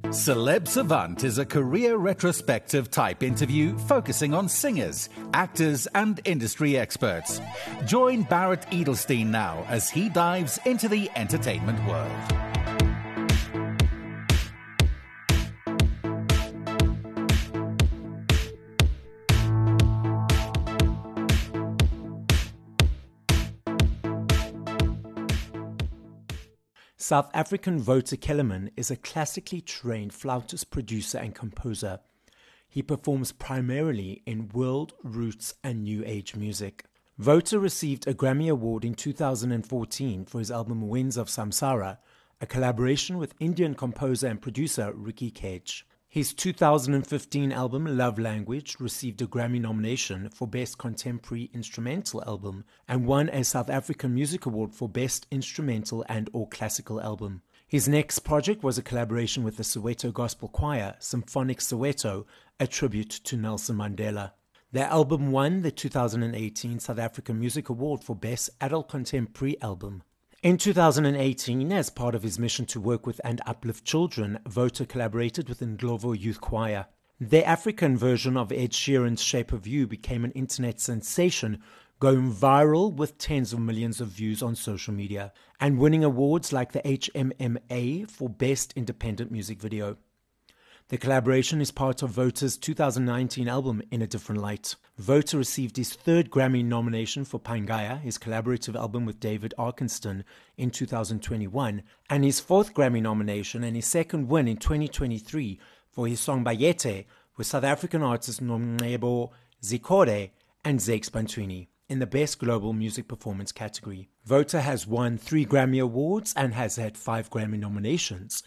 Celeb Savant is a career retrospective type interview focusing on singers, actors, and industry experts. Join Barrett Edelstein now as he dives into the entertainment world. South African Wouter Kellerman is a classically trained flautist, producer and composer. He performs primarily in world, roots and new age music. Wouter received a Grammy Award in 2014 for his album Winds of Samsara, a collaboration with Indian composer and producer Ricky Cage. His 2015 album Love Language received a Grammy nomination for Best Contemporary Instrumental Album and won a South African Music Award for Best Instrumental and/or Classical Album. His next project was a collaboration with the Soweto Gospel Choir, Symphonic Soweto, a tribute to Nelson Mandela. Their album won the 2018 South African Music Award for Best Adult Contemporary Album. In 2018, as part of his mission to work with and uplift children, Wouter collaborated with Ndlovu Youth Choir. Their African version of Ed Sheeran's Shape of You became an internet sensation, going viral with tens of millions of views on social media, and winning awards like the HMMA for Best Independent Music Video. The collaboration is part of Wouter's 2019 album In a Different Light. Wouter received his third Grammy nomination for Pangaya, his collaborative album with David Arkenstone, in 2021, and his fourth Grammy nomination and his second win in 2023 for his song Bayete with South African artists Nomcebo Zikode and Zakes Bantwini in the Best Global Music Performance category. Wouter has won 3 Grammy Awards and has had 5 Grammy nominations,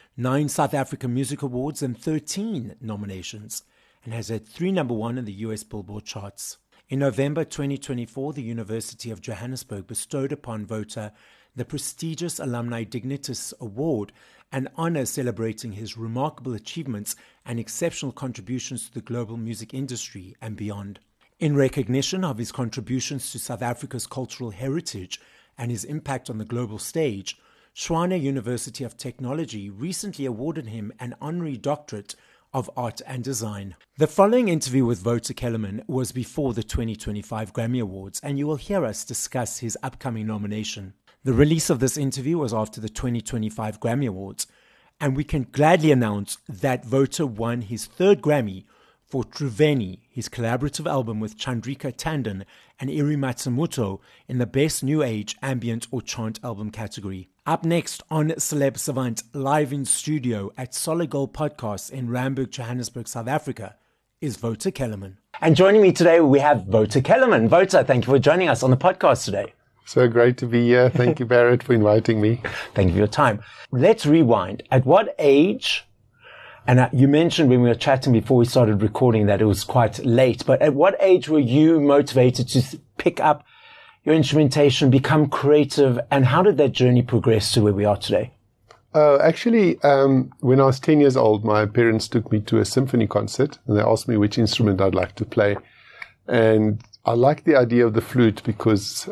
9 South African Music Awards and 13 nominations, and has had 3 number 1 in the US Billboard charts. In November 2024, the University of Johannesburg bestowed upon Wouter the prestigious Alumni Dignitas Award, an honor celebrating his remarkable achievements and exceptional contributions to the global music industry and beyond. In recognition of his contributions to South Africa's cultural heritage and his impact on the global stage, Tshwane University of Technology recently awarded him an honorary doctorate of art and design. The following interview with Wouter Kellerman was before the 2025 Grammy Awards, and you will hear us discuss his upcoming nomination. The release of this interview was after the 2025 Grammy Awards, and we can gladly announce that Wouter won his third Grammy for Truveni, his collaborative album with Chandrika Tandon and Iri Matsumoto, in the Best New Age Ambient or Chant Album category. Up next on Celeb Savant, live in studio at Solid Gold Podcasts in Randburg, Johannesburg, South Africa, is Wouter Kellerman. And joining me today, we have Wouter Kellerman. Wouter, thank you for joining us on the podcast today. So great to be here. Thank you, Barrett, for inviting me. Thank you for your time. Let's rewind. At what age, and you mentioned when we were chatting before we started recording that it was quite late, but at what age were you motivated to pick up your instrumentation, become creative, and how did that journey progress to where we are today? Actually, when I was 10 years old, my parents took me to a symphony concert and they asked me which instrument I'd like to play. And I liked the idea of the flute because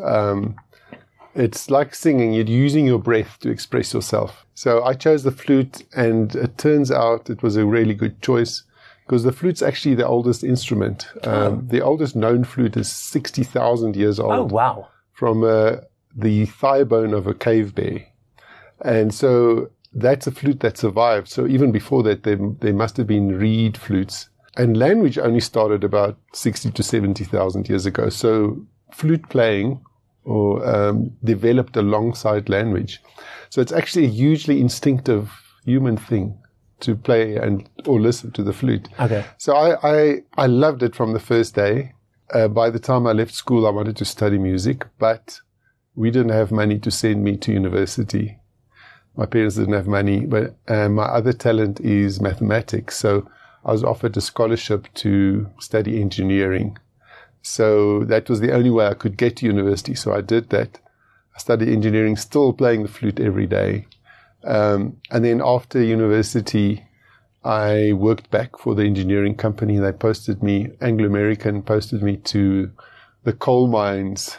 it's like singing. You're using your breath to express yourself. So I chose the flute, and it turns out it was a really good choice because the flute's actually the oldest instrument. The oldest known flute is 60,000 years old. Oh, wow. From the thigh bone of a cave bear. And so that's a flute that survived. So even before that, there must have been reed flutes. And language only started about 60 to 70,000 years ago. So flute playing developed alongside language. So it's actually a hugely instinctive human thing to play or listen to the flute. Okay. So I loved it from the first day. By the time I left school, I wanted to study music, but we didn't have money to send me to university. My parents didn't have money, but my other talent is mathematics. So I was offered a scholarship to study engineering. So that was the only way I could get to university. So I did that. I studied engineering, still playing the flute every day. And then after university, I worked back for the engineering company. They posted me, Anglo American posted me to the coal mines,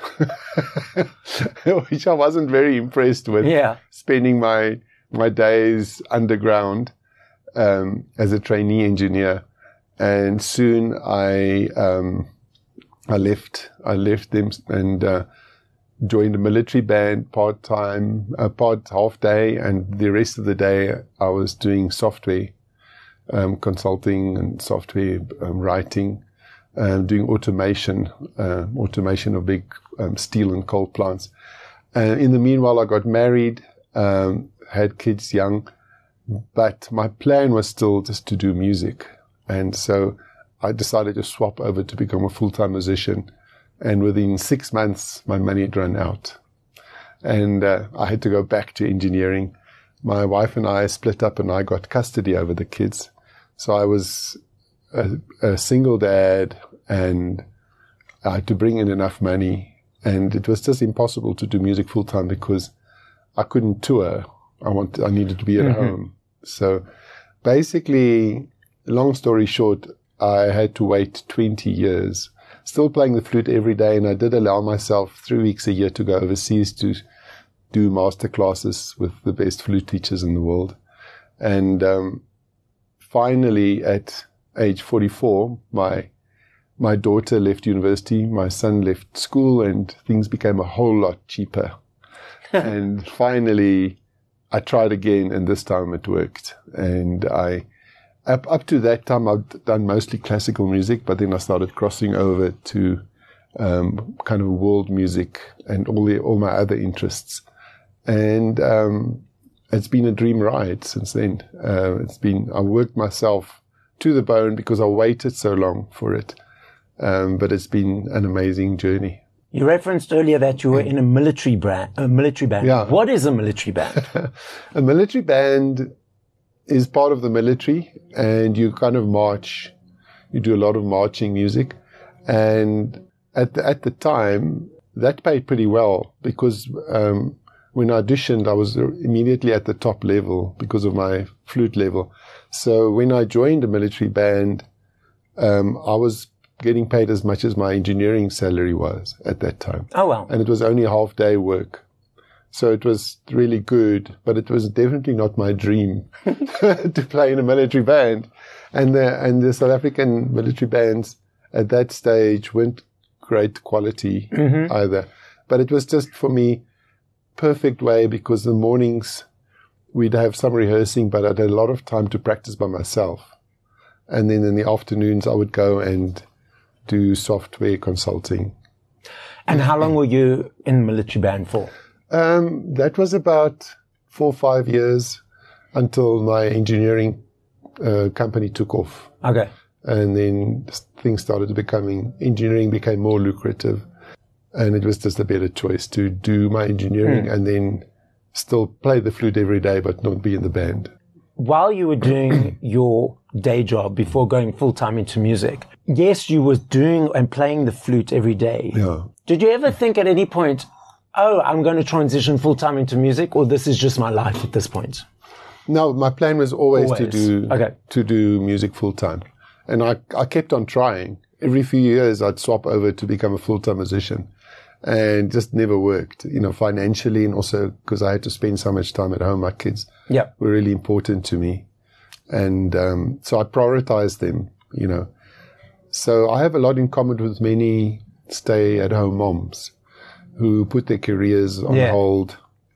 which I wasn't very impressed with. Yeah. Spending my days underground. as a trainee engineer. And soon I left them and joined a military band part-time, half day, and the rest of the day I was doing software consulting and software writing, doing automation of big steel and coal plants. In the meanwhile, I got married, had kids young, but my plan was still just to do music. And so I decided to swap over to become a full-time musician. And within 6 months, my money had run out. And I had to go back to engineering. My wife and I split up and I got custody over the kids. So I was a single dad and I had to bring in enough money. And it was just impossible to do music full-time because I couldn't tour. I needed to be at home. So basically, long story short, I had to wait 20 years, still playing the flute every day. And I did allow myself 3 weeks a year to go overseas to do master classes with the best flute teachers in the world. And finally, at age 44, my daughter left university, my son left school, and things became a whole lot cheaper. And finally, I tried again, and this time it worked. And up to that time, I'd done mostly classical music, but then I started crossing over to kind of world music and all my other interests. And it's been a dream ride since then. I worked myself to the bone because I waited so long for it. But it's been an amazing journey. You referenced earlier that you were in a military band. Yeah. What is a military band? A military band is part of the military, and you kind of march. You do a lot of marching music. And at the time, that paid pretty well because when I auditioned, I was immediately at the top level because of my flute level. So when I joined a military band, I was getting paid as much as my engineering salary was at that time. Oh, wow. And it was only half-day work. So it was really good, but it was definitely not my dream to play in a military band. And the South African military bands at that stage weren't great quality either. But it was just, for me, perfect way because the mornings we'd have some rehearsing, but I had a lot of time to practice by myself. And then in the afternoons, I would go and do software consulting. And how long were you in the military band for? That was about 4 or 5 years until my engineering company took off. Okay. And then things started engineering became more lucrative. And it was just a better choice to do my engineering and then still play the flute every day, but not be in the band. While you were doing your day job before going full-time into music, yes, you were doing and playing the flute every day. Yeah. Did you ever think at any point, oh, I'm going to transition full-time into music, or this is just my life at this point? No, my plan was always. to do music full-time. And I kept on trying. Every few years, I'd swap over to become a full-time musician. And just never worked, financially, and also because I had to spend so much time at home. My kids were really important to me. And so I prioritized them, So I have a lot in common with many stay-at-home moms who put their careers on hold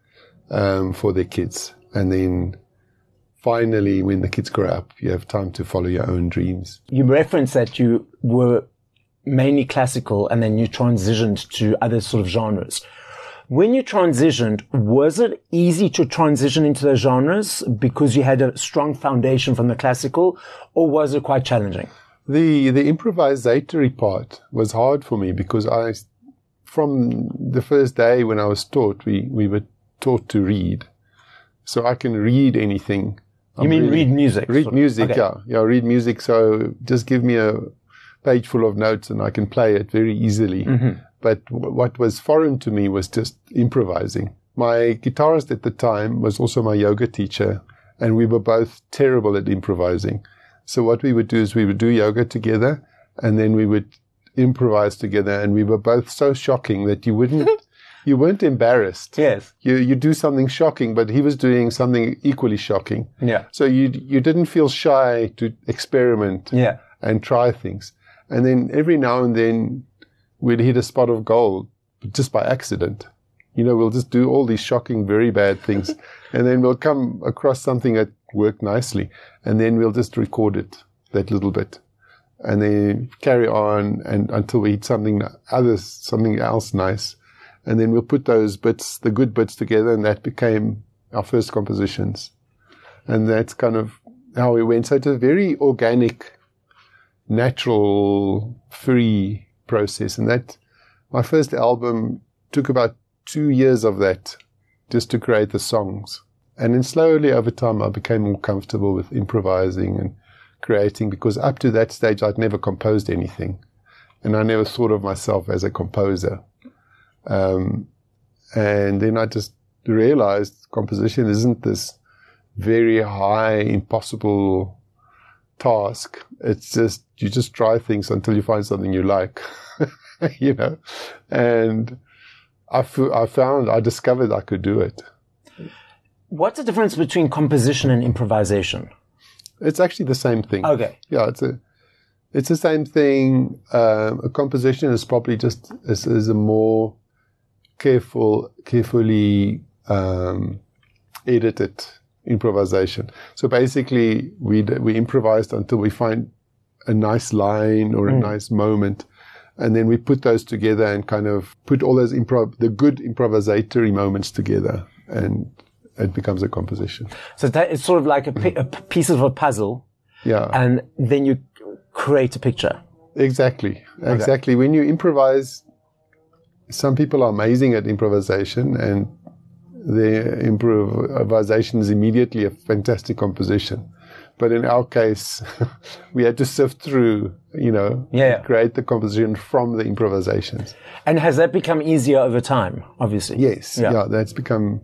for their kids. And then finally, when the kids grow up, you have time to follow your own dreams. You referenced that you were mainly classical and then you transitioned to other sort of genres. When you transitioned, was it easy to transition into those genres because you had a strong foundation from the classical, or was it quite challenging? The improvisatory part was hard for me because from the first day when I was taught, we were taught to read. So I can read anything. You mean read music? Read music, okay. Yeah, read music. So just give me a page full of notes and I can play it very easily. But what was foreign to me was just improvising. My guitarist at the time was also my yoga teacher, and we were both terrible at improvising. So what we would do is we would do yoga together, and then we would improvise together, and we were both so shocking that you wouldn't you weren't embarrassed. Yes. You do something shocking, but he was doing something equally shocking. Yeah. So you didn't feel shy to experiment and try things. And then every now and then we'd hit a spot of gold just by accident. We'll just do all these shocking, very bad things. And then we'll come across something that worked nicely. And then we'll just record it, that little bit. And then carry on and until we hit something else nice. And then we'll put those bits, the good bits together, and that became our first compositions. And that's kind of how we went. So it's a very organic, natural, free process. And that, my first album took about 2 years of that just to create the songs. And then slowly over time, I became more comfortable with improvising and creating, because up to that stage, I'd never composed anything. And I never thought of myself as a composer. And then I just realized composition isn't this very high, impossible task. It's just, you just try things until you find something you like, and I discovered I could do it. What's the difference between composition and improvisation? It's actually the same thing. Okay. Yeah, it's the same thing. A composition is probably just is a more carefully edited improvisation. So basically, we improvised until we find a nice line or a nice moment. And then we put those together and kind of put all those the good improvisatory moments together, and it becomes a composition. So that is sort of like a piece of a puzzle. Yeah. And then you create a picture. Exactly. When you improvise, some people are amazing at improvisation, and their improvisation is immediately a fantastic composition. But in our case, we had to sift through, create the composition from the improvisations. And has that become easier over time, obviously? Yes. Yeah, that's become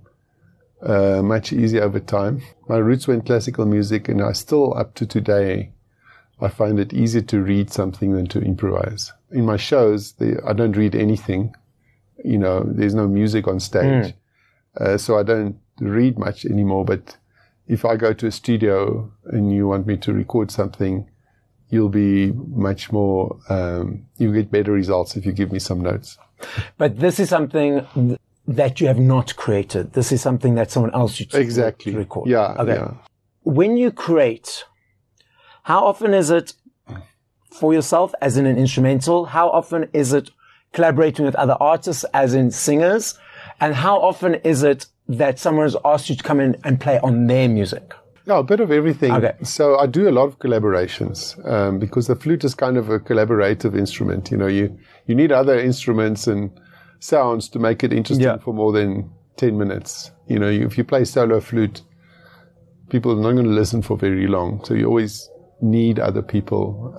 much easier over time. My roots were in classical music, and I still, up to today, I find it easier to read something than to improvise. In my shows, I don't read anything. There's no music on stage. So I don't read much anymore, but if I go to a studio and you want me to record something, you'll be much more, you get better results if you give me some notes. But this is something that you have not created. This is something that someone else should record. Yeah. Okay. Yeah. When you create, how often is it for yourself as in an instrumental? How often is it collaborating with other artists as in singers? And how often is it that someone has asked you to come in and play on their music? Yeah, a bit of everything. Okay. So I do a lot of collaborations because the flute is kind of a collaborative instrument. You need other instruments and sounds to make it interesting for more than 10 minutes. If you play solo flute, people are not going to listen for very long. So you always need other people.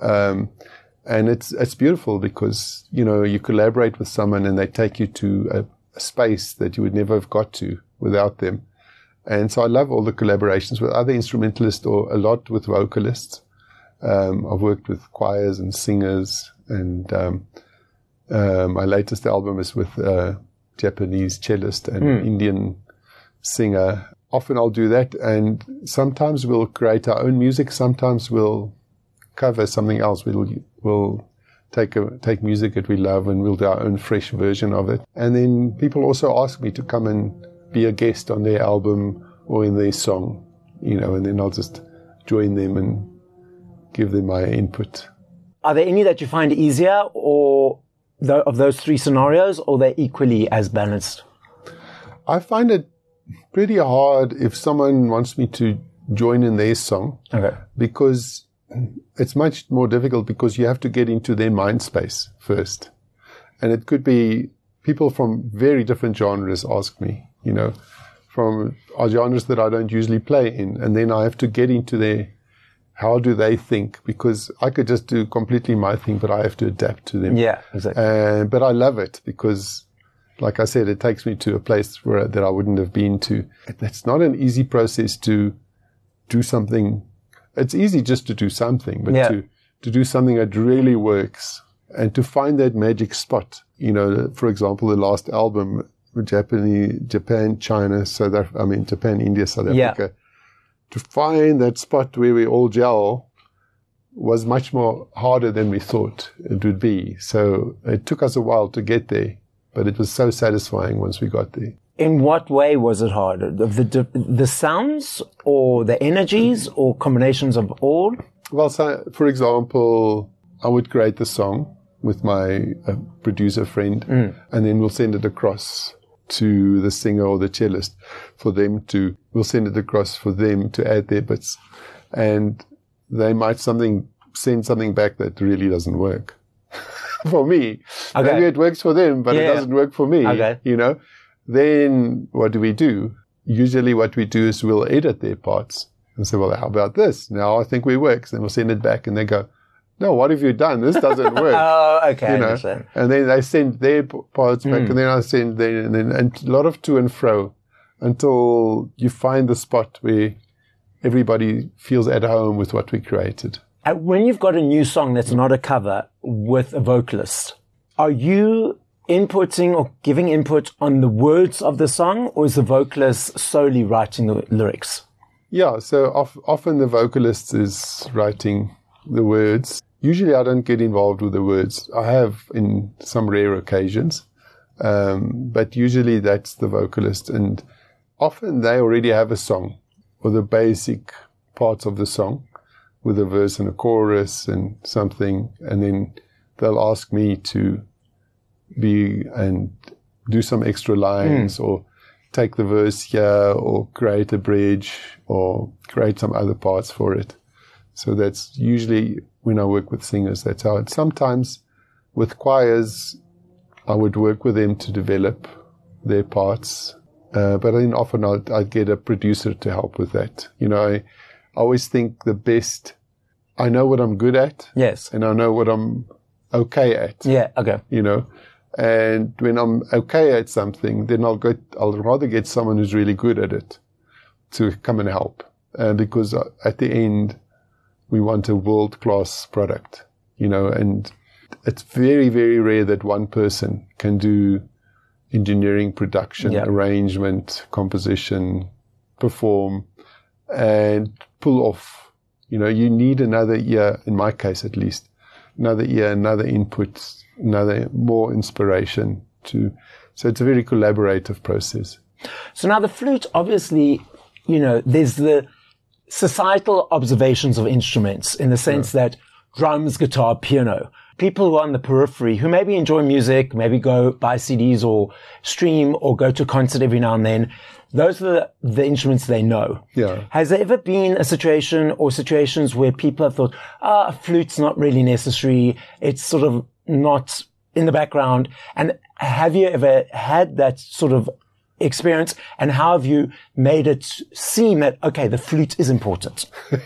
And it's beautiful because, you collaborate with someone and they take you to a space that you would never have got to without them. And so I love all the collaborations with other instrumentalists or a lot with vocalists. I've worked with choirs and singers, and my latest album is with a Japanese cellist and an Indian singer. Often I'll do that, and sometimes we'll create our own music. Sometimes we'll cover something else. We'll take music that we love and we'll do our own fresh version of it. And then people also ask me to come and be a guest on their album or in their song, and then I'll just join them and give them my input. Are there any that you find easier or of those three scenarios, or they're equally as balanced? I find it pretty hard if someone wants me to join in their song. Okay. Because it's much more difficult because you have to get into their mind space first. And it could be people from very different genres ask me, from genres that I don't usually play in. And then I have to get into how do they think? Because I could just do completely my thing, but I have to adapt to them. Yeah, exactly. But I love it because, like I said, it takes me to a place that I wouldn't have been to. It's not an easy process to do something. It's easy just to do something, but to do something that really works and to find that magic spot. For example, the last album, Japan, China, Japan, India, South Africa. To find that spot where we all gel was much more harder than we thought it would be. So it took us a while to get there, but it was so satisfying once we got there. In what way was it harder? The sounds or the energies or combinations of all? Well, so, for example, I would create the song with my producer friend, and then we'll send it across to the singer or the cellist we'll send it across for them to add their bits. And they might send something back that really doesn't work for me. Okay. Maybe it works for them, but it doesn't work for me. Okay. Then what do? Usually what we do is we'll edit their parts and say, well, how about this? Now I think we works. Then we'll send it back and they go, no, what have you done? This doesn't work. Oh, okay. I understand. And then they send their parts back and then I send them and a lot of to and fro until you find the spot where everybody feels at home with what we created. When you've got a new song that's not a cover with a vocalist, are you inputting or giving input on the words of the song, or is the vocalist solely writing the lyrics? Yeah, so often the vocalist is writing the words. Usually I don't get involved with the words. I have in some rare occasions, but usually that's the vocalist. And often they already have a song or the basic parts of the song with a verse and a chorus and something. And then they'll ask me to do some extra lines or take the verse here or create a bridge or create some other parts for it. So that's usually when I work with singers, that's how it. Sometimes with choirs, I would work with them to develop their parts. But then often I'd get a producer to help with that. I always think the best, I know what I'm good at. Yes. And I know what I'm okay at. Yeah, okay. And when I'm okay at something, then I'll rather get someone who's really good at it to come and help. Because at the end, we want a world-class product, and it's very, very rare that one person can do engineering, production, arrangement, composition, perform, and pull off. You need another ear, in my case at least, another ear, another input, more inspiration so it's a very collaborative process. So now the flute, obviously, there's the societal observations of instruments in the sense that drums, guitar, piano, people who are on the periphery who maybe enjoy music, maybe go buy CDs or stream or go to a concert every now and then, those are the instruments they know. Yeah. Has there ever been a situation or situations where people have thought, a flute's not really necessary, it's sort of not in the background? And have you ever had that sort of experience, and how have you made it seem that, okay, the flute is important?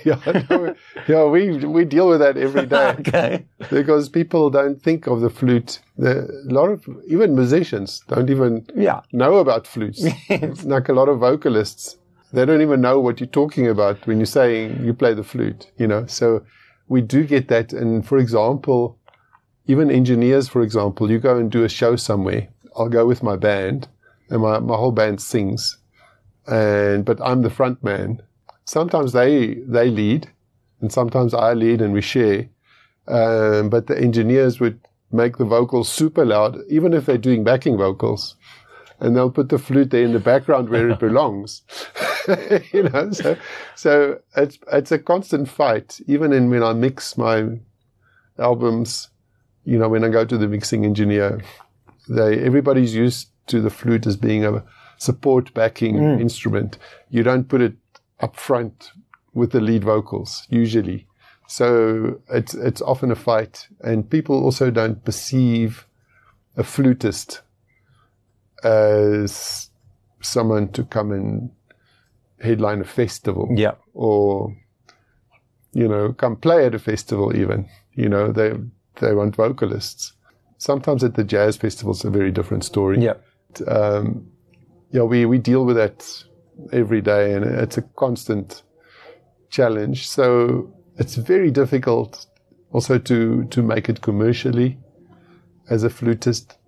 We deal with that every day. Okay. Because people don't think of the flute. A lot of, even musicians don't even know about flutes. Like a lot of vocalists, they don't even know what you're talking about when you're saying you play the flute, So we do get that. And for example, even engineers, for example, you go and do a show somewhere. I'll go with my band. And my whole band sings, but I'm the front man. Sometimes they lead, and sometimes I lead, and we share. But the engineers would make the vocals super loud, even if they're doing backing vocals, and they'll put the flute there in the background where it belongs. So it's a constant fight. Even when I mix my albums, when I go to the mixing engineer, everybody's used to the flute as being a support backing instrument. You don't put it up front with the lead vocals, usually. So it's often a fight. And people also don't perceive a flutist as someone to come and headline a festival. Yeah. Or, come play at a festival even. They want vocalists. Sometimes at the jazz festivals, it's a very different story. Yeah. We deal with that every day, and it's a constant challenge. So it's very difficult also to make it commercially as a flutist.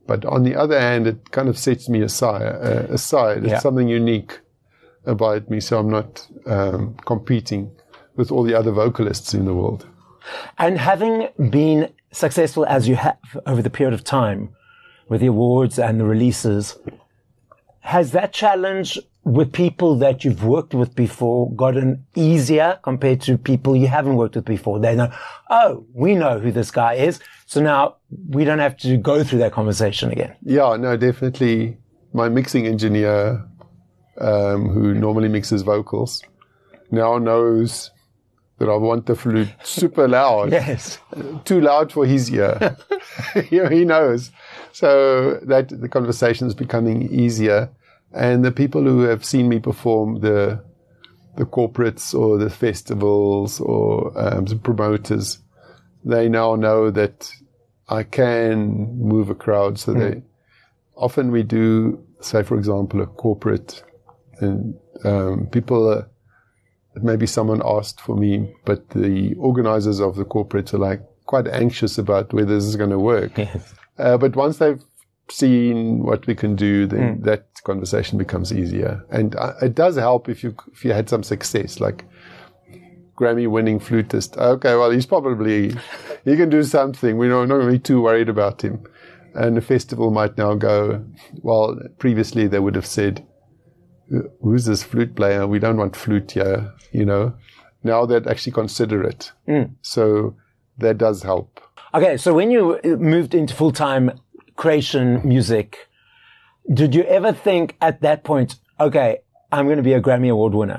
But on the other hand, it kind of sets me aside. It's something unique about me, so I'm not competing with all the other vocalists in the world. And having been successful as you have over the period of time with the awards and the releases, has that challenge with people that you've worked with before gotten easier compared to people you haven't worked with before? They know, oh, we know who this guy is, so now we don't have to go through that conversation again. Yeah, no, definitely. My mixing engineer, who normally mixes vocals, now knows that I want the flute super loud. Yes. Too loud for his ear. He knows. So that the conversation is becoming easier. And the people who have seen me perform, the corporates or the festivals or the promoters, they now know that I can move a crowd. So often we do, say, for example, a corporate, and people maybe someone asked for me, but the organizers of the corporates are like quite anxious about whether this is going to work. Yes. But once they've seen what we can do, then that conversation becomes easier. And it does help if you had some success, like Grammy-winning flutist. Okay, well, he can do something. We're not going to be too worried about him. And the festival might now go, well, previously they would have said, who's this flute player? We don't want flute here, Now they'd actually consider it. So that does help. Okay, so when you moved into full-time creation music, did you ever think at that point, okay, I'm going to be a Grammy Award winner?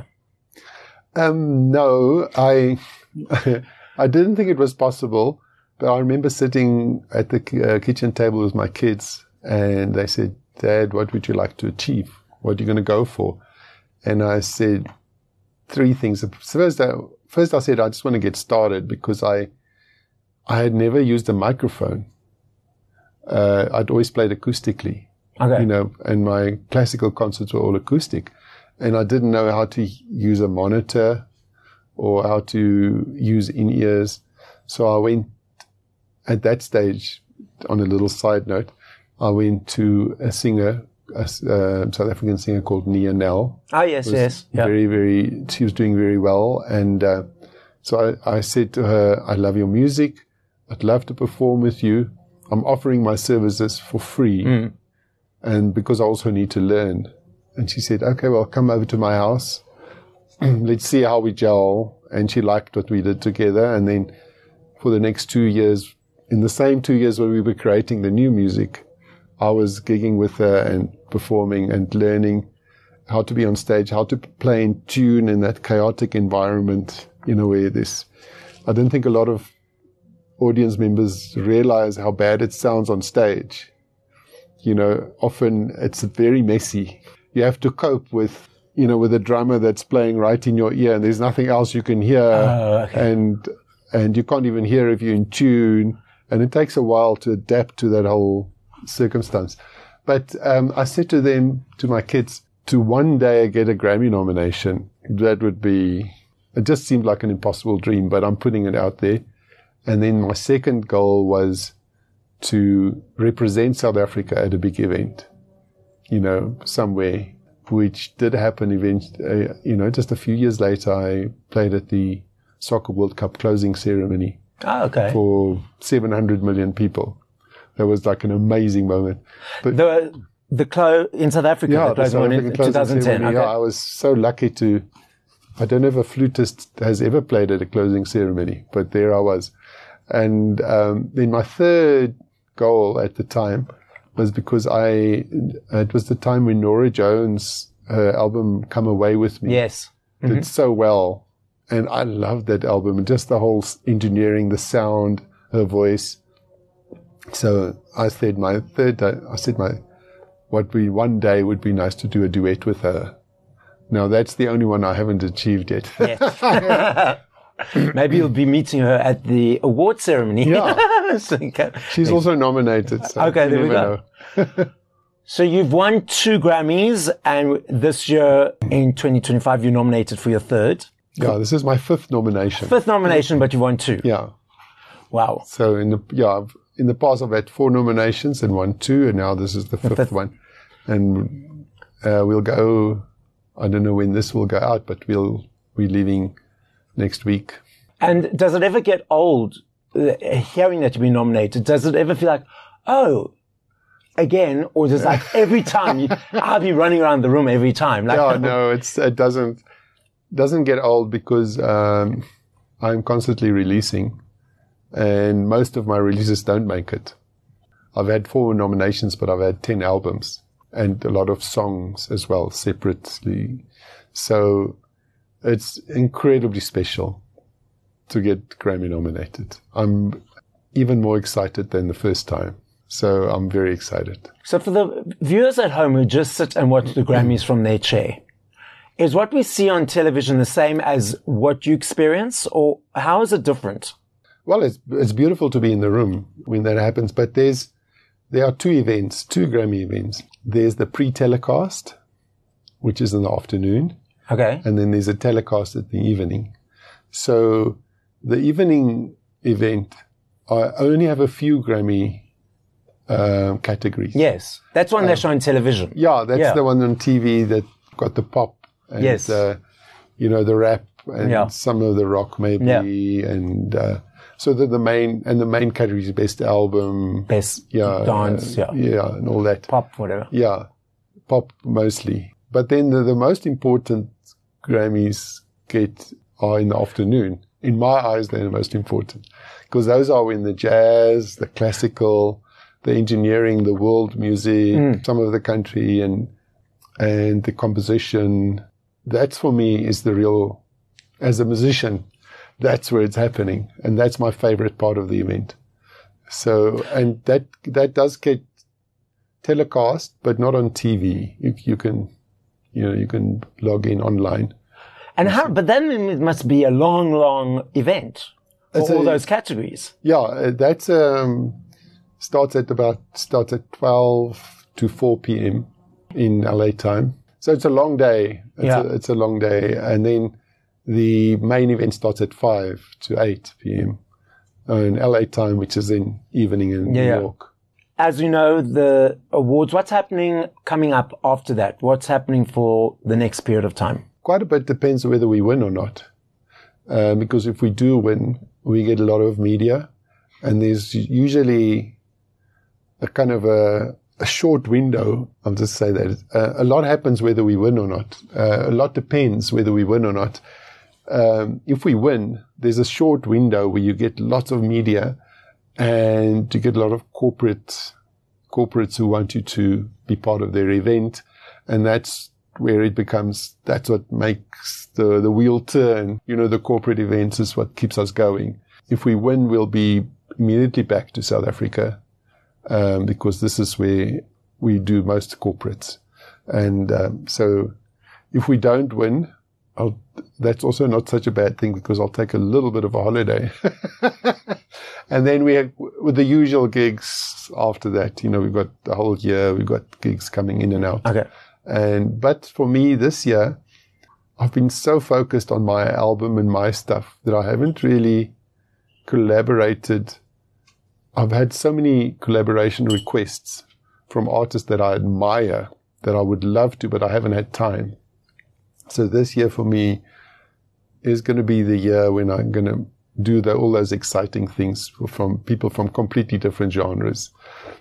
No, I didn't think it was possible, but I remember sitting at the kitchen table with my kids, and they said, Dad, what would you like to achieve? What are you going to go for? And I said 3 things. First I said, I just want to get started, because I had never used a microphone. I'd always played acoustically, and my classical concerts were all acoustic. And I didn't know how to use a monitor or how to use in-ears. So I went, at that stage, on a little side note, I went to a singer, a South African singer called Nia Nell. Oh, yes. Yeah. She was doing very well. And so I said to her, I love your music. I'd love to perform with you. I'm offering my services for free. And because I also need to learn. And she said, okay, well, come over to my house. Let's see how we gel. And she liked what we did together. And then for the next 2 years, in the same 2 years when we were creating the new music, I was gigging with her and performing and learning how to be on stage, how to play in tune in that chaotic environment, where I don't think a lot of audience members realize how bad it sounds on stage. Often it's very messy. You have to cope with, with a drummer that's playing right in your ear and there's nothing else you can hear. And you can't even hear if you're in tune. And it takes a while to adapt to that whole circumstance. But I said to my kids, to one day get a Grammy nomination, it just seemed like an impossible dream, but I'm putting it out there. And then my second goal was to represent South Africa at a big event, somewhere, which did happen eventually. Just a few years later, I played at the Soccer World Cup closing ceremony for 700 million people. That was like an amazing moment. But in South Africa, the closing one in 2010. Okay. Yeah, I was so lucky I don't know if a flutist has ever played at a closing ceremony, but there I was. And then my third goal at the time was because it was the time when Norah Jones, her album Come Away With Me, did so well. And I loved that album and just the whole engineering, the sound, her voice. So I said one day would be nice to do a duet with her. Now that's the only one I haven't achieved yet. Yes. Maybe you'll be meeting her at the award ceremony. Yeah. She's also nominated. So okay, there we go. So you've won 2 Grammys, and this year in 2025 you're nominated for your 3rd. Yeah, this is my 5th nomination. 5th nomination, but you won 2. Yeah. Wow. So in the past I've had 4 nominations and won 2, and now this is the fifth one. And we'll go, I don't know when this will go out, but we're leaving next week. And does it ever get old, hearing that you've been nominated? Does it ever feel like, oh, again? Or does like every time I'll be running around the room every time? Like, no, it doesn't get old because I'm constantly releasing, and most of my releases don't make it. I've had 4 nominations, but I've had 10 albums and a lot of songs as well, separately. So it's incredibly special to get Grammy nominated. I'm even more excited than the first time. So I'm very excited. So for the viewers at home who just sit and watch the Grammys from their chair, is what we see on television the same as what you experience, or how is it different? Well, it's beautiful to be in the room when that happens, but there are 2 Grammy events. There's the pre-telecast, which is in the afternoon. Okay. And then there's a telecast at the evening. So the evening event, I only have a few Grammy categories. Yes. That's one they show on television. Yeah, that's the one on TV that got the pop and, yes. The rap and some of the rock maybe. And so the main category is best album. Best dance. Yeah, and all that. Pop, whatever. Yeah, pop mostly. But then the most important Grammys are in the afternoon. In my eyes, they're the most important. Because those are when the jazz, the classical, the engineering, the world music, some of the country and the composition. That's for me is the real, as a musician, that's where it's happening. And that's my favorite part of the event. So, and that does get telecast, but not on TV. You can log in online. And but then it must be a long, long event for all those categories. Yeah, that's, starts at 12 to 4 p.m. in LA time. So it's a long day. It's a long day. And then the main event starts at 5 to 8 p.m. in LA time, which is in evening in New York. As you know, the awards, what's happening coming up after that? What's happening for the next period of time? Quite a bit depends whether we win or not. Because if we do win, we get a lot of media. And there's usually a kind of a short window. I'll just say that. A lot happens whether we win or not. A lot depends whether we win or not. If we win, there's a short window where you get lots of media and you get a lot of corporates who want you to be part of their event. And that's where that's what makes the wheel turn. The corporate events is what keeps us going. If we win, we'll be immediately back to South Africa, because this is where we do most corporates. And so if we don't win, that's also not such a bad thing because I'll take a little bit of a holiday. And then we have with the usual gigs after that. We've got the whole year, we've got gigs coming in and out. Okay. But for me this year, I've been so focused on my album and my stuff that I haven't really collaborated. I've had so many collaboration requests from artists that I admire that I would love to, but I haven't had time. So this year for me is going to be the year when I'm going to do all those exciting things from people from completely different genres.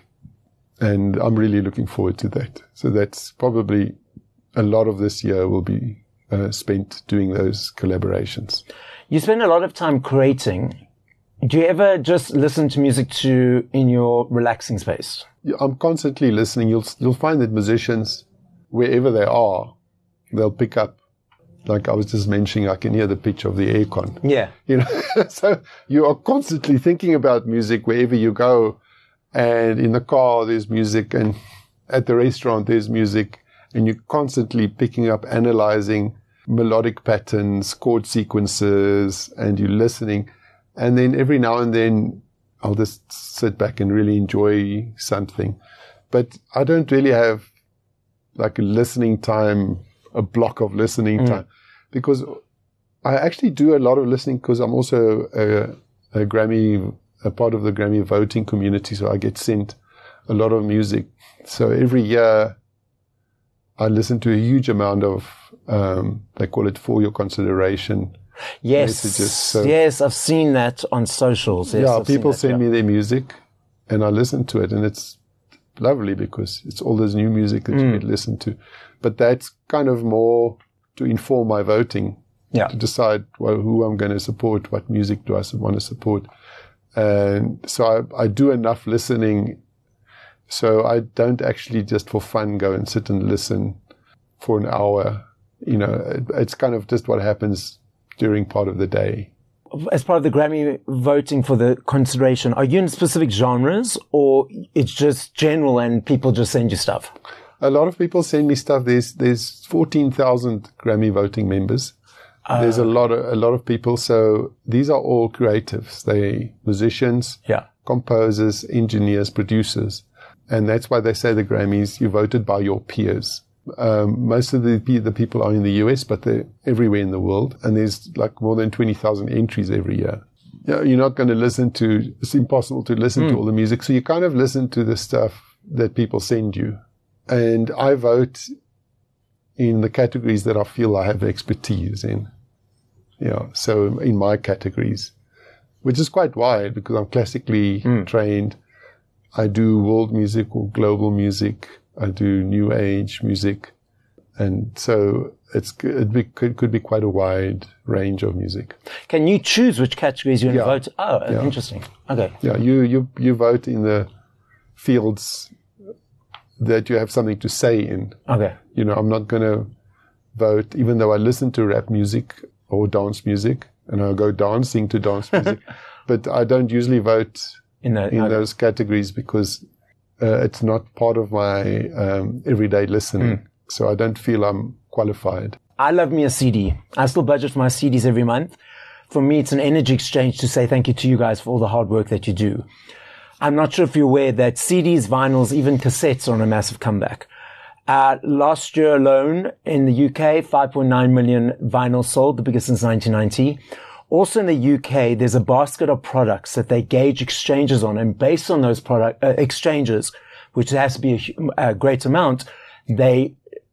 And I'm really looking forward to that. So that's probably a lot of this year will be spent doing those collaborations. You spend a lot of time creating. Do you ever just listen to music in your relaxing space? I'm constantly listening. You'll find that musicians, wherever they are, they'll pick up. Like I was just mentioning, I can hear the pitch of the aircon. Yeah. So you are constantly thinking about music wherever you go. And in the car, there's music. And at the restaurant, there's music. And you're constantly picking up, analyzing melodic patterns, chord sequences, and you're listening. And then every now and then, I'll just sit back and really enjoy something. But I don't really have like a listening time, a block of listening time, because I actually do a lot of listening because I'm also a Grammy a part of the Grammy voting community, so I get sent a lot of music. So every year I listen to a huge amount of, they call it for your consideration messages. So, yes, I've seen that on socials. Yes, yeah, people send me their music and I listen to it, and it's lovely because it's all this new music that you can listen to. But that's kind of more to inform my voting, to decide who I'm going to support, what music do I want to support. And so I do enough listening, so I don't actually just for fun go and sit and listen for an hour. You know, it's kind of just what happens during part of the day. As part of the Grammy voting for the consideration, are you in specific genres, or it's just general and people just send you stuff? A lot of people send me stuff. There's 14,000 Grammy voting members. There's a lot of people. So these are all creatives. They musicians, composers, engineers, producers. And that's why they say the Grammys, you voted by your peers. Most of the people are in the US, but they're everywhere in the world. And there's like more than 20,000 entries every year. You know, you're not going to listen to, it's impossible to listen to all the music. So you kind of listen to the stuff that people send you. And I vote in the categories that I feel I have expertise in. Yeah, so in my categories, which is quite wide because I'm classically trained. I do world music or global music. I do new age music. And so it could be quite a wide range of music. Can you choose which categories you're going to vote? Oh, interesting. Okay. Yeah, you vote in the fields that you have something to say in. Okay. You know, I'm not going to vote, even though I listen to rap music or dance music, and I'll go dancing to dance music, but I don't usually vote in those categories because it's not part of my everyday listening. So I don't feel I'm qualified. I love me a CD. I still budget for my CDs every month. For me, it's an energy exchange to say thank you to you guys for all the hard work that you do. I'm not sure if you're aware that CDs, vinyls, even cassettes are on a massive comeback. Last year alone in the UK, 5.9 million vinyls sold, the biggest since 1990. Also in the UK, there's a basket of products that they gauge exchanges on, and based on those product exchanges, which has to be a great amount, they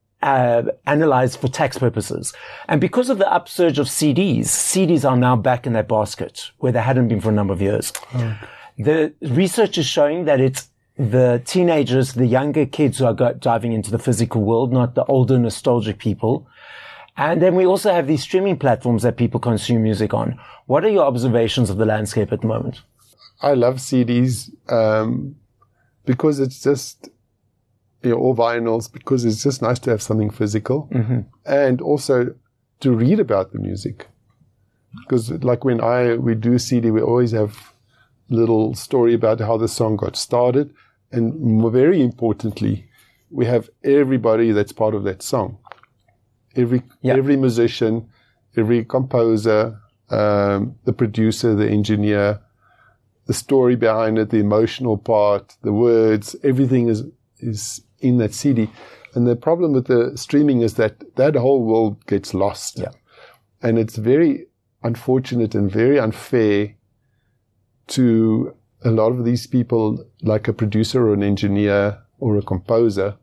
analyze for tax purposes. And because of the upsurge of CDs are now back in that basket where they hadn't been for a number of years. The research is showing that it's the teenagers, the younger kids who are diving into the physical world, not the older nostalgic people. And then we also have these streaming platforms that people consume music on. What are your observations of the landscape at the moment? I love CDs because it's just, or vinyls, because it's just nice to have something physical and also to read about the music. Because like when we do CD, we always have little story about how the song got started. And very importantly, we have everybody that's part of that song. Every musician, every composer, the producer, the engineer, the story behind it, the emotional part, the words, everything is in that CD. And the problem with the streaming is that whole world gets lost. Yeah. And it's very unfortunate and very unfair to a lot of these people, like a producer or an engineer or a composer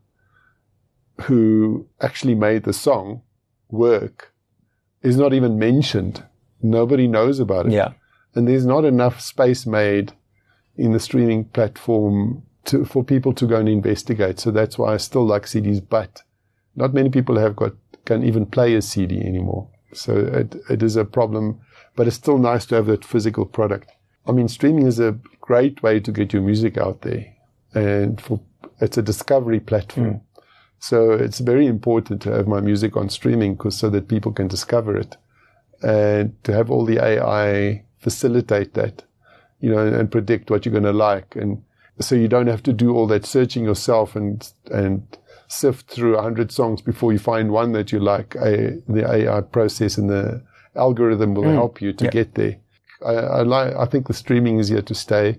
who actually made the song work, is not even mentioned. Nobody knows about it. Yeah. And there's not enough space made in the streaming platform for people to go and investigate. So that's why I still like CDs, but not many people can even play a CD anymore. So it is a problem, but it's still nice to have that physical product. I mean, streaming is a great way to get your music out there, and it's a discovery platform. So it's very important to have my music on streaming so that people can discover it, and to have all the AI facilitate that, and predict what you're going to like. And so you don't have to do all that searching yourself and sift through 100 songs before you find one that you like. The AI process and the algorithm will help you to get there. I think the streaming is here to stay,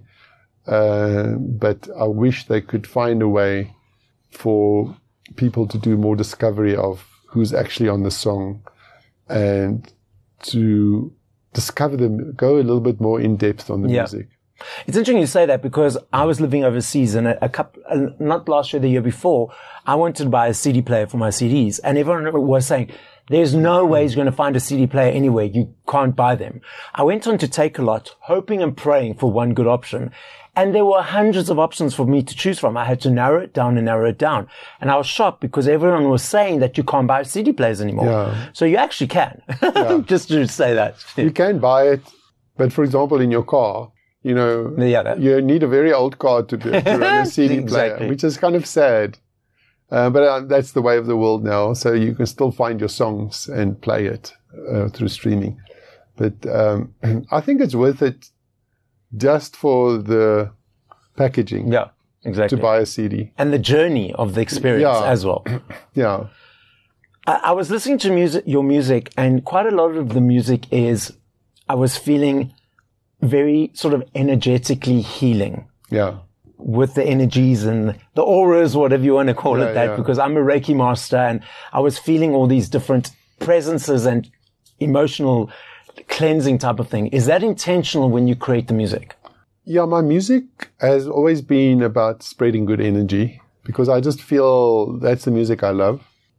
but I wish they could find a way for people to do more discovery of who's actually on the song, and to discover them, go a little bit more in depth on the music. It's interesting you say that because I was living overseas and not last year, the year before, I wanted to buy a CD player for my CDs and everyone was saying, there's no way you're going to find a CD player anywhere. You can't buy them. I went on to Takealot, hoping and praying for one good option. And there were hundreds of options for me to choose from. I had to narrow it down and narrow it down. And I was shocked because everyone was saying that you can't buy CD players anymore. Yeah. So you actually can. Yeah. Just to say that. You can buy it. But for example, in your car, you need a very old car to run a CD player, which is kind of sad. But that's the way of the world now. So you can still find your songs and play it through streaming. But I think it's worth it just for the packaging. Yeah, exactly. To buy a CD. And the journey of the experience as well. Yeah. I was listening to your music, and quite a lot of the music I was feeling very sort of energetically healing. Yeah. With the energies and the auras, whatever you want to call it, because I'm a Reiki master and I was feeling all these different presences and emotional cleansing type of thing. Is that intentional when you create the music? Yeah, my music has always been about spreading good energy because I just feel that's the music I love.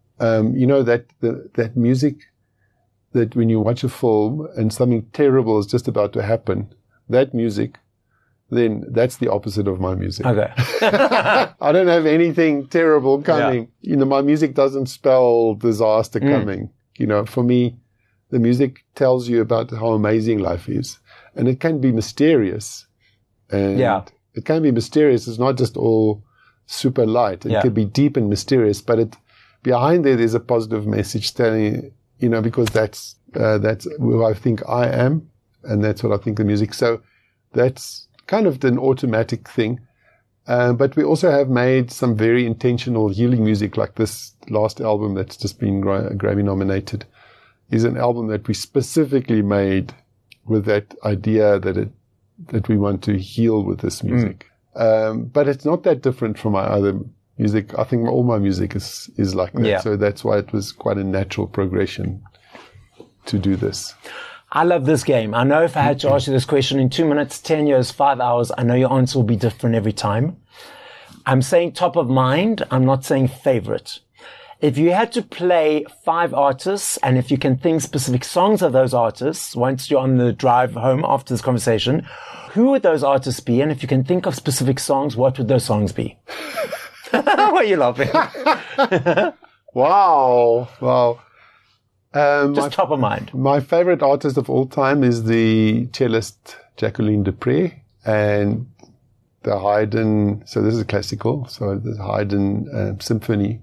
That music that when you watch a film and something terrible is just about to happen, that music, then that's the opposite of my music. Okay. I don't have anything terrible coming. Yeah. My music doesn't spell disaster coming. For me, the music tells you about how amazing life is. And it can be mysterious. And it can be mysterious. It's not just all super light. It could be deep and mysterious, but behind there's a positive message telling, because that's who I think I am. And that's what I think the music. So that's kind of an automatic thing. But we also have made some very intentional healing music, like this last album that's just been Grammy nominated is an album that we specifically made with that idea that we want to heal with this music. But it's not that different from my other music. I think all my music is like that. Yeah. So that's why it was quite a natural progression to do this. I love this game. I know if I had to ask you this question in 2 minutes, 10 years, 5 hours, I know your answer will be different every time. I'm saying top of mind. I'm not saying favorite. If you had to play 5 artists, and if you can think specific songs of those artists, once you're on the drive home after this conversation, who would those artists be? And if you can think of specific songs, what would those songs be? Why are you laughing? Wow. Just top of mind. My favorite artist of all time is the cellist Jacqueline du Pré and the Haydn. So this is classical. So the Haydn symphony,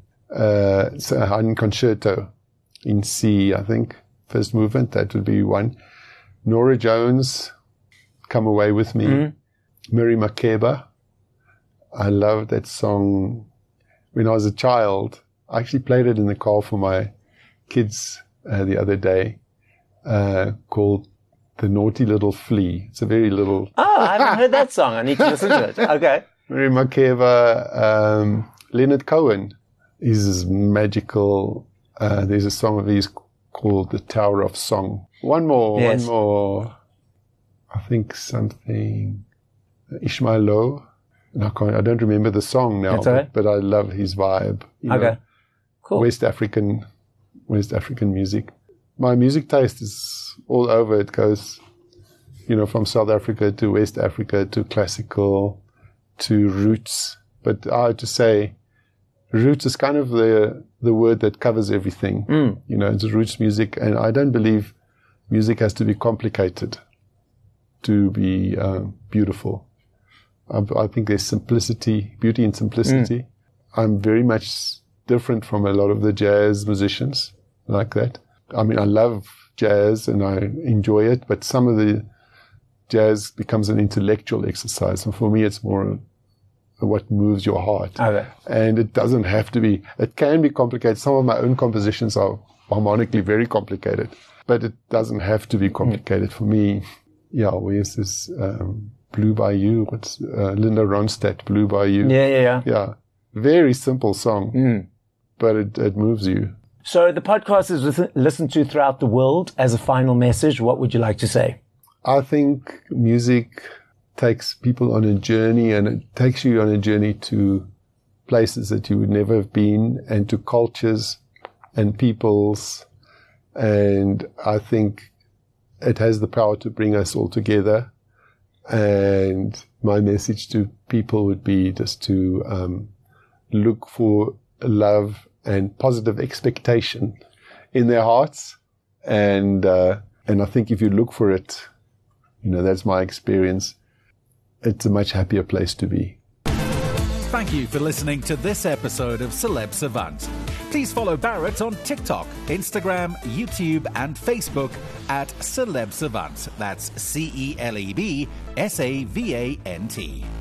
Haydn concerto in C, I think. First movement, that would be one. Norah Jones, Come Away With Me. Mm-hmm. Miriam Makeba. I loved that song when I was a child. I actually played it in the car for my kids the other day, called The Naughty Little Flea. It's a very little... Oh, I haven't heard that song. I need to listen to it. Okay. Miriam Makeba, Leonard Cohen is magical. There's a song of his called The Tower of Song. One more. I think something... Ishmael Lowe. And I don't remember the song now, but I love his vibe. Okay. Cool. West African music. My music taste is all over. It goes, from South Africa to West Africa to classical to roots. But I have to say, roots is kind of the word that covers everything. It's roots music. And I don't believe music has to be complicated to be beautiful. I think there's beauty in simplicity. I'm very much different from a lot of the jazz musicians like that. I mean, I love jazz and I enjoy it, but some of the jazz becomes an intellectual exercise. And for me, it's more what moves your heart. Okay. And it doesn't have to be, it can be complicated. Some of my own compositions are harmonically very complicated, but it doesn't have to be complicated. For me, where's this, Blue Bayou? What's Linda Ronstadt, Blue Bayou? Yeah. Very simple song, but it moves you. So the podcast is listened to throughout the world. As a final message, what would you like to say? I think music takes people on a journey, and it takes you on a journey to places that you would never have been, and to cultures and peoples. And I think it has the power to bring us all together. And my message to people would be just to look for love and positive expectation in their hearts. And I think if you look for it, that's my experience, it's a much happier place to be. Thank you for listening to this episode of Celeb Savant. Please follow Barrett on TikTok, Instagram, YouTube, and Facebook at Celeb Savant. That's CelebSavant.